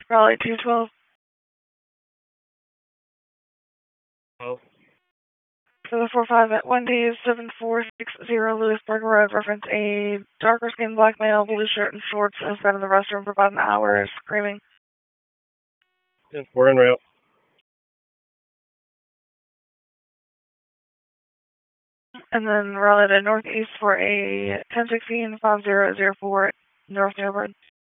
Raleigh 212. Oh. For the 45 at Wendy's, 7460 Lewisburg Road, reference a darker skinned black male, blue shirt and shorts, has been in the restroom for about an hour, screaming. Yes, we're en route. And then Raleigh to Northeast for a 1016-5004 North Newburgh.